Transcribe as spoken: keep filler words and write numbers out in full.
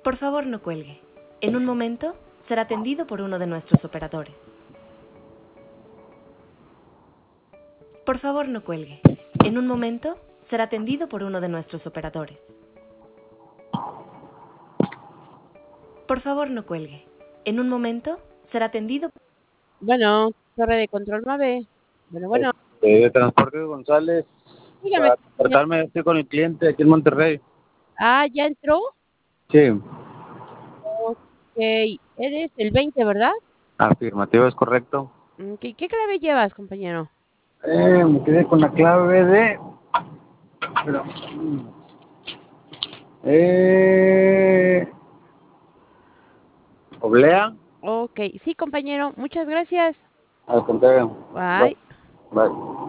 Por favor, no cuelgue. En un momento será atendido por uno de nuestros operadores. Por favor, no cuelgue. En un momento será atendido por uno de nuestros operadores. Por favor, no cuelgue. En un momento será atendido. Bueno, torre de control Mave. Bueno, bueno, Este, de Transportes González, dígame, para compañero. tratarme, estoy con el cliente aquí en Monterrey. Ah, ¿ya entró? Sí, Ok, eres el veinte, ¿verdad? afirmativo, es correcto. Mm, ¿Qué, qué clave llevas, compañero? Eh, me quedé con la clave de... Pero, eh, ¿Oblea? Ok, sí, compañero, muchas gracias. Al contrario. Bye. Bye. Bye.